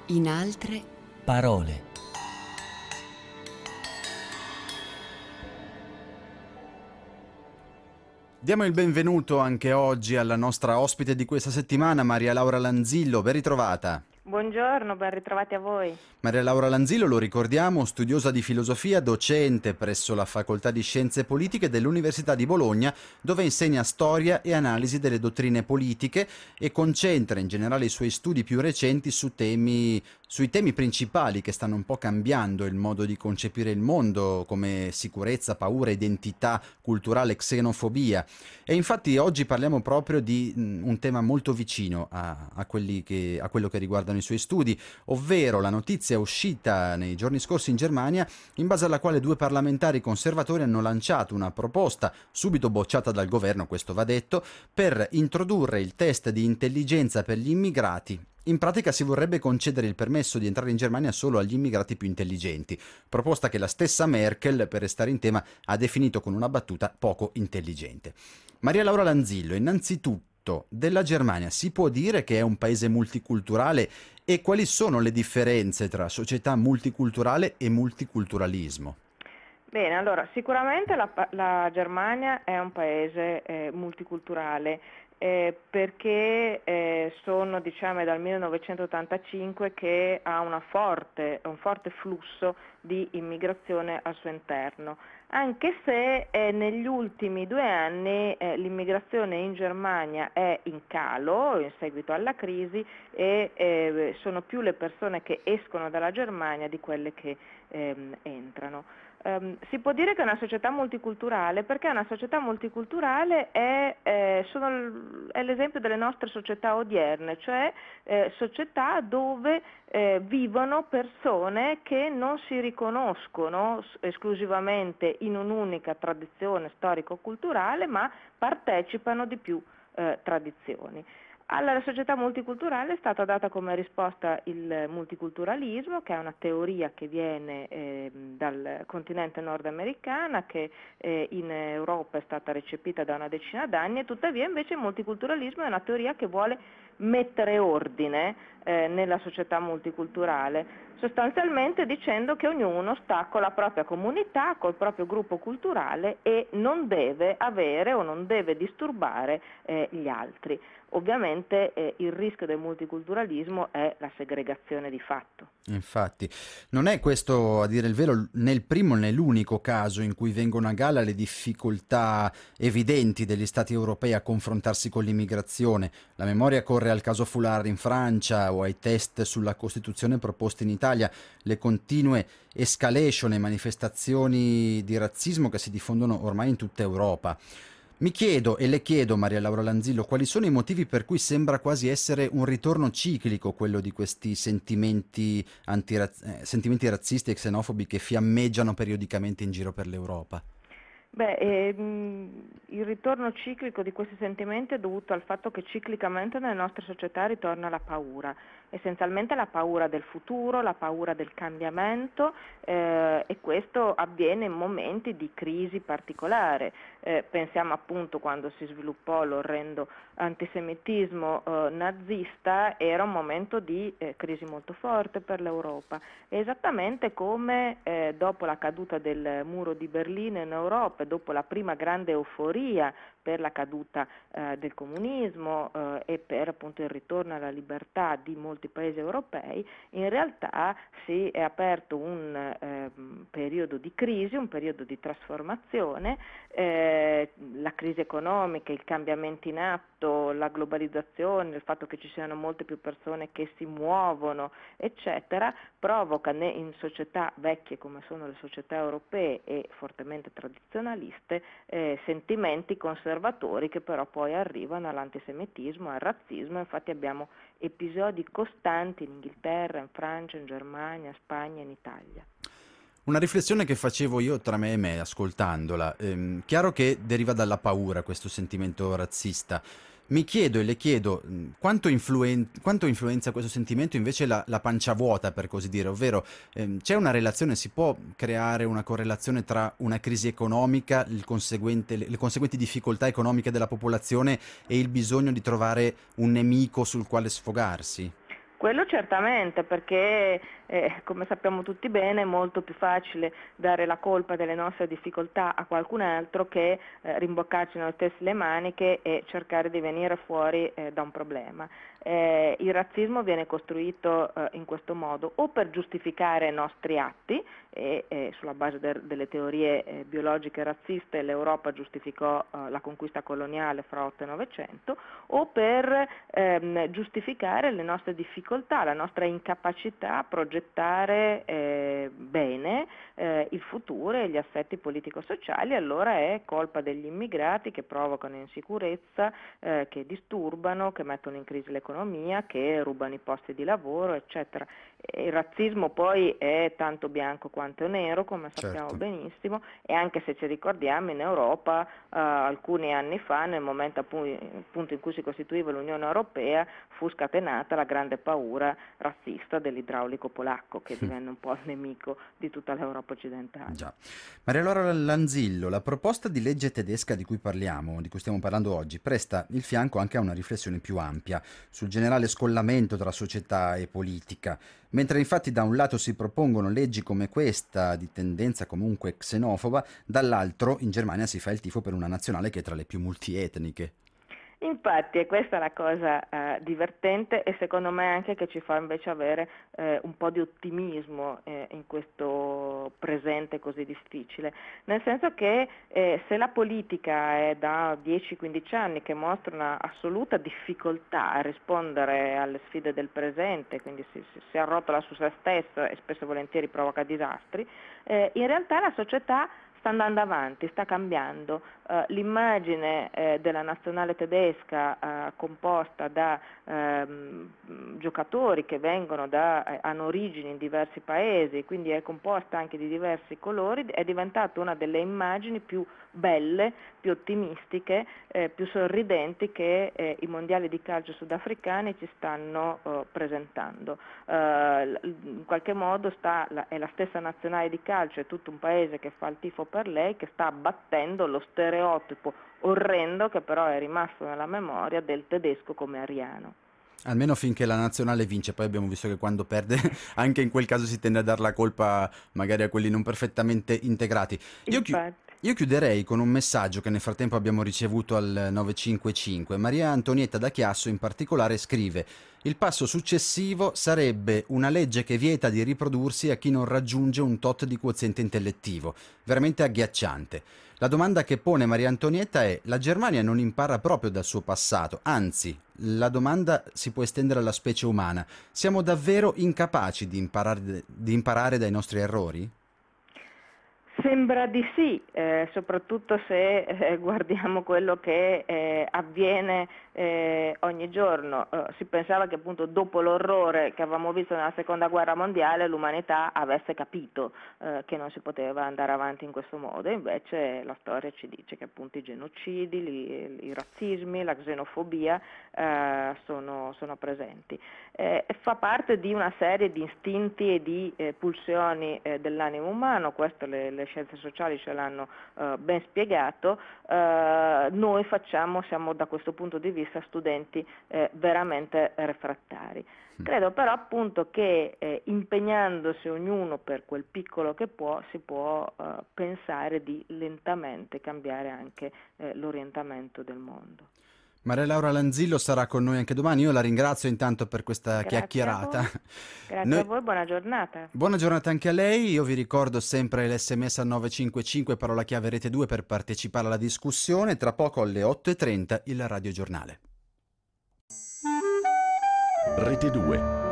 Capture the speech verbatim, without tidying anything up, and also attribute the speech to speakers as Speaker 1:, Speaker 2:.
Speaker 1: In altre
Speaker 2: parole.
Speaker 3: Diamo il benvenuto anche oggi alla nostra ospite di questa settimana, Maria Laura Lanzillo. Ben ritrovata.
Speaker 4: Buongiorno, ben ritrovati a voi.
Speaker 3: Maria Laura Lanzillo, lo ricordiamo, studiosa di filosofia, docente presso la Facoltà di Scienze Politiche dell'Università di Bologna, dove insegna storia e analisi delle dottrine politiche e concentra in generale i suoi studi più recenti su temi, sui temi principali che stanno un po' cambiando il modo di concepire il mondo, come sicurezza, paura, identità culturale, xenofobia. E infatti oggi parliamo proprio di mh, un tema molto vicino a, a, quelli che, a quello che riguardano i suoi studi, ovvero la notizia uscita nei giorni scorsi in Germania, in base alla quale due parlamentari conservatori hanno lanciato una proposta, subito bocciata dal governo, questo va detto, per introdurre il test di intelligenza per gli immigrati. In pratica si vorrebbe concedere il permesso di entrare in Germania solo agli immigrati più intelligenti, proposta che la stessa Merkel, per restare in tema, ha definito con una battuta poco intelligente. Maria Laura Lanzillo, innanzitutto, della Germania si può dire che è un paese multiculturale e quali sono le differenze tra società multiculturale e multiculturalismo?
Speaker 4: Bene, allora sicuramente la, la Germania è un paese eh, multiculturale eh, perché eh, sono diciamo dal millenovecentottantacinque che ha una forte, un forte flusso di immigrazione al suo interno, anche se eh, negli ultimi due anni eh, l'immigrazione in Germania è in calo in seguito alla crisi e eh, sono più le persone che escono dalla Germania di quelle che ehm, entrano. Um, si può dire che è una società multiculturale perché una società multiculturale è, eh, sono l- è l'esempio delle nostre società odierne, cioè eh, società dove eh, vivono persone che non si riconoscono s- esclusivamente in un'unica tradizione storico-culturale, ma partecipano di più eh, tradizioni. Alla società multiculturale è stata data come risposta il multiculturalismo, che è una teoria che viene eh, dal continente nordamericano, che eh, in Europa è stata recepita da una decina d'anni, e tuttavia invece il multiculturalismo è una teoria che vuole mettere ordine eh, nella società multiculturale, sostanzialmente dicendo che ognuno sta con la propria comunità, col proprio gruppo culturale e non deve avere o non deve disturbare eh, gli altri. Ovviamente eh, il rischio del multiculturalismo è la segregazione di fatto.
Speaker 3: Infatti, non è questo, a dire il vero, né il primo né l'unico caso in cui vengono a galla le difficoltà evidenti degli stati europei a confrontarsi con l'immigrazione. La memoria corre al caso Foulard in Francia o ai test sulla Costituzione proposti in Italia, le continue escalation e manifestazioni di razzismo che si diffondono ormai in tutta Europa. Mi chiedo e le chiedo, Maria Laura Lanzillo, quali sono i motivi per cui sembra quasi essere un ritorno ciclico quello di questi sentimenti, antiraz- eh, sentimenti razzisti e xenofobi che fiammeggiano periodicamente in giro per l'Europa?
Speaker 4: Beh, ehm, il ritorno ciclico di questi sentimenti è dovuto al fatto che ciclicamente nelle nostre società ritorna la paura, essenzialmente la paura del futuro, la paura del cambiamento eh, e questo avviene in momenti di crisi particolare. Eh, pensiamo appunto quando si sviluppò l'orrendo antisemitismo eh, nazista, era un momento di eh, crisi molto forte per l'Europa, esattamente come eh, dopo la caduta del muro di Berlino in Europa, dopo la prima grande euforia per la caduta eh, del comunismo eh, e per appunto il ritorno alla libertà di molti paesi europei, in realtà si è aperto un eh, periodo di crisi, un periodo di trasformazione, eh, la crisi economica, i cambiamenti in atto, la globalizzazione, il fatto che ci siano molte più persone che si muovono, eccetera, provoca in società vecchie come sono le società europee e fortemente tradizionaliste eh, sentimenti conservatori che però poi arrivano all'antisemitismo, al razzismo. Infatti abbiamo episodi costanti in Inghilterra, in Francia, in Germania, in Spagna, in Italia.
Speaker 3: Una riflessione che facevo io tra me e me ascoltandola, ehm, chiaro che deriva dalla paura questo sentimento razzista. Mi chiedo e le chiedo mh, quanto, influen- quanto influenza questo sentimento invece la, la pancia vuota, per così dire, ovvero ehm, c'è una relazione, si può creare una correlazione tra una crisi economica, il conseguente, le, le conseguenti difficoltà economiche della popolazione e il bisogno di trovare un nemico sul quale sfogarsi?
Speaker 4: Quello certamente, perché eh, come sappiamo tutti bene è molto più facile dare la colpa delle nostre difficoltà a qualcun altro che eh, rimboccarci noi stessi le maniche e cercare di venire fuori eh, da un problema. Eh, il razzismo viene costruito eh, in questo modo o per giustificare i nostri atti e, e sulla base de- delle teorie eh, biologiche razziste l'Europa giustificò eh, la conquista coloniale fra otto e novecento, o per ehm, giustificare le nostre difficoltà, la nostra incapacità a progettare eh, bene eh, il futuro e gli assetti politico-sociali. Allora è colpa degli immigrati che provocano insicurezza, eh, che disturbano, che mettono in crisi l'economia, che rubano i posti di lavoro, eccetera. Il razzismo poi è tanto bianco quanto nero, come sappiamo
Speaker 3: Certo.
Speaker 4: benissimo, e anche se ci ricordiamo in Europa eh, alcuni anni fa, nel momento appunto in cui si costituiva l'Unione Europea, fu scatenata la grande paura razzista dell'idraulico polacco, che divenne un po' il nemico di tutta l'Europa occidentale.
Speaker 3: Già. Maria Laura Lanzillo, la proposta di legge tedesca di cui parliamo, di cui stiamo parlando oggi, presta il fianco anche a una riflessione più ampia sul generale scollamento tra società e politica. Mentre infatti da un lato si propongono leggi come questa, di tendenza comunque xenofoba, dall'altro in Germania si fa il tifo per una nazionale che è tra le più multietniche.
Speaker 4: Infatti è questa la cosa eh, divertente e secondo me anche che ci fa invece avere eh, un po' di ottimismo eh, in questo presente così difficile, nel senso che eh, se la politica è da dieci quindici anni che mostra una assoluta difficoltà a rispondere alle sfide del presente, quindi si, si, si arrotola su se stessa e spesso e volentieri provoca disastri, eh, in realtà la società sta andando avanti, sta cambiando. Uh, l'immagine eh, della nazionale tedesca uh, composta da um, giocatori che vengono da, eh, hanno origini in diversi paesi, quindi è composta anche di diversi colori, è diventata una delle immagini più belle, più ottimistiche, eh, più sorridenti che eh, i mondiali di calcio sudafricani ci stanno uh, presentando. Uh, in qualche modo sta, la, è la stessa nazionale di calcio, è tutto un paese che fa il tifo per lei, che sta abbattendo lo stereotipo orrendo che però è rimasto nella memoria del tedesco come ariano.
Speaker 3: Almeno finché la nazionale vince, poi abbiamo visto che quando perde anche in quel caso si tende a dar la colpa magari a quelli non perfettamente integrati. Io, chi- io chiuderei con un messaggio che nel frattempo abbiamo ricevuto al nove cinque cinque. Maria Antonietta da Chiasso in particolare scrive: il passo successivo sarebbe una legge che vieta di riprodursi a chi non raggiunge un tot di quoziente intellettivo. Veramente agghiacciante. La domanda che pone Maria Antonietta è: la Germania non impara proprio dal suo passato, anzi, la domanda si può estendere alla specie umana. Siamo davvero incapaci di imparare, di imparare dai nostri errori?
Speaker 4: Sembra di sì, eh, soprattutto se eh, guardiamo quello che eh, avviene eh, ogni giorno. Eh, si pensava che appunto dopo l'orrore che avevamo visto nella seconda guerra mondiale l'umanità avesse capito eh, che non si poteva andare avanti in questo modo, invece la storia ci dice che appunto i genocidi, li, i razzismi, la xenofobia eh, sono, sono presenti. Eh, fa parte di una serie di istinti e di eh, pulsioni eh, dell'animo umano, questo le, le scienze sociali ce l'hanno eh, ben spiegato. Eh, noi facciamo, siamo da questo punto di vista studenti eh, veramente refrattari. Credo però appunto che eh, impegnandosi ognuno per quel piccolo che può, si può eh, pensare di lentamente cambiare anche eh, l'orientamento del mondo.
Speaker 3: Maria Laura Lanzillo sarà con noi anche domani. Io la ringrazio intanto per questa
Speaker 4: Grazie
Speaker 3: chiacchierata.
Speaker 4: A voi. Grazie noi... a voi, buona giornata.
Speaker 3: Buona giornata anche a lei. Io vi ricordo sempre l'esse emme esse al nove cinque cinque, parola chiave rete due, per partecipare alla discussione. Tra poco alle otto e trenta il radiogiornale.
Speaker 1: Rete due.